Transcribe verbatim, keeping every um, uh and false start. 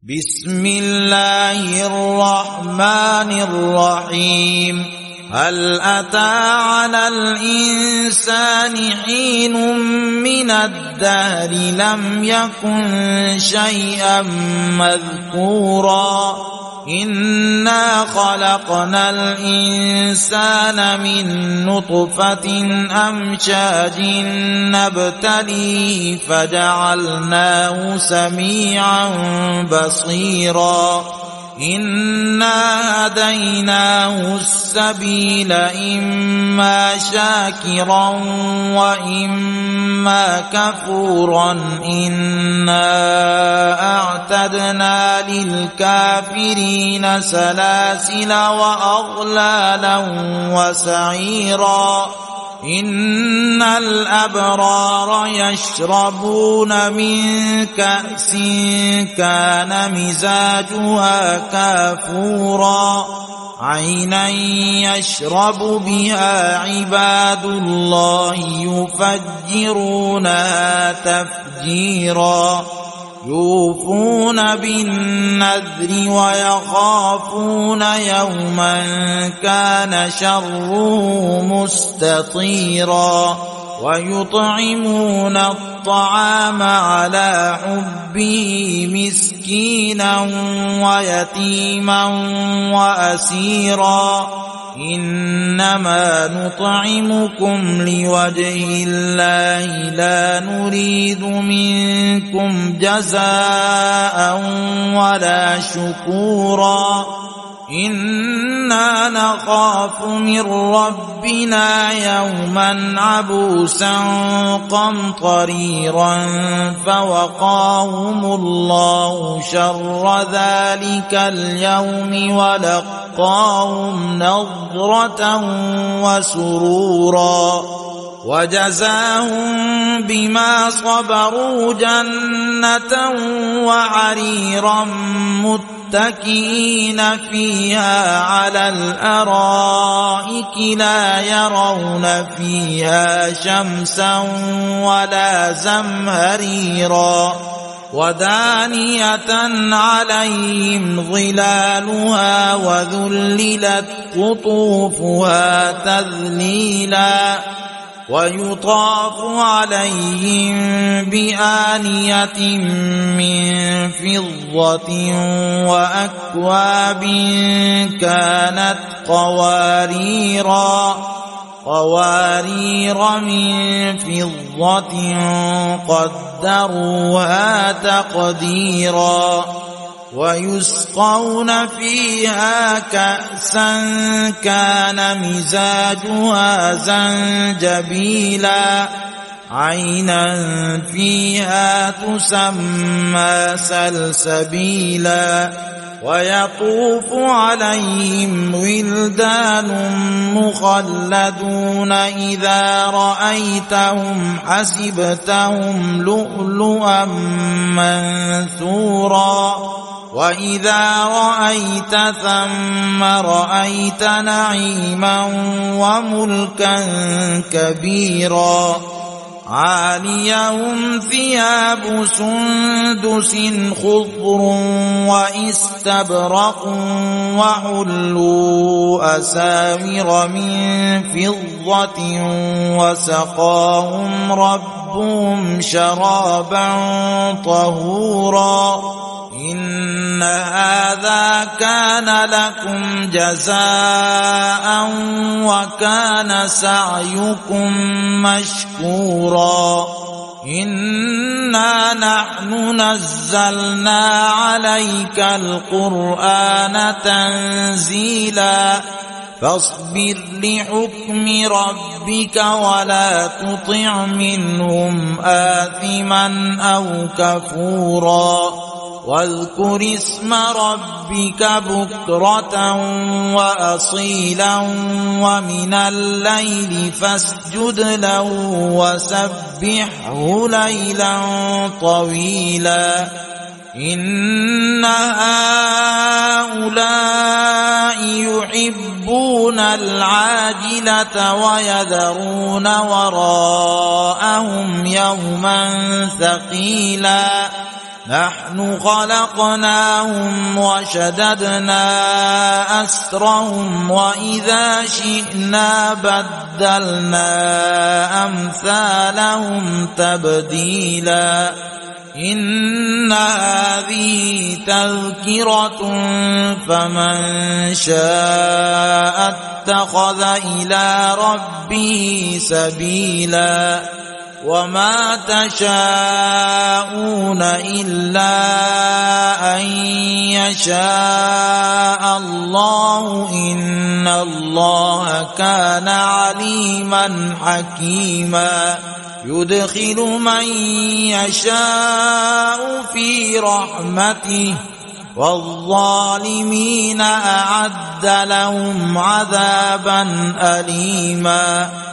بسم الله الرحمن الرحيم هل أتى على الإنسان حين من الدهر لم يكن شيئا مذكورا إنا خلقنا الإنسان من نطفة أمشاج نبتليه فجعلناه سميعا بصيرا إنا هديناه السبيل إما شاكرا وإما كفورا إنا أعتدنا للكافرين سلاسل وأغلالا وسعيرا إن الأبرار يشربون من كأس كان مزاجها كافورا عينا يشرب بها عباد الله يفجرونها تفجيرا يوفون بالنذر ويخافون يوما كان شره مستطيرا ويطعمون الطعام على حبه مسكينا ويتيما وأسيرا إنما نطعمكم لوجه الله لا نريد منكم جزاء ولا شكورا إنا نخاف من ربنا يوما عبوسا قمطريرا فوقاهم الله شر ذلك اليوم ولقاهم نضرة وسرورا وجزاهم بما صبروا جنة وحريرا متكئين فيها على الأرائك لا يرون فيها شمسا ولا زمهريرا ودانية عليهم ظلالها وذللت قطوفها تذليلا ويطاف عليهم بآنية من فضة وأكواب كانت قواريرا قوارير من فضة قدروها تقديرا ويسقون فيها كأسا كان مزاجها زنجبيلا عينا فيها تسمى سلسبيلا ويطوف عليهم ولدان مخلدون إذا رأيتهم حسبتهم لؤلؤا منثورا وإذا رأيت ثم رأيت نعيما وملكا كبيرا عاليهم ثياب سندس خضر واستبرق وحلوا أساور من فضة وسقاهم ربهم شرابا طهورا إن هذا كان لكم جزاء وكان سعيكم مشكورا إنا نحن نزلنا عليك القرآن تنزيلا فاصبر لحكم ربك ولا تطع منهم آثما أو كفورا واذكر اسم ربك بكرة وأصيلا ومن الليل فاسجد له وسبحه ليلا طويلا إن هؤلاء يحبون العاجلة ويذرون وراءهم يوما ثقيلا نحن خلقناهم وشددنا أسرهم وإذا شئنا بدلنا أمثالهم تبديلا إن هذه تذكرة فمن شاء اتخذ إلى ربه سبيلا وما تشاءون إلا أن يشاء الله إن الله كان عليما حكيما يدخل من يشاء في رحمته والظالمين أعد لهم عذابا أليما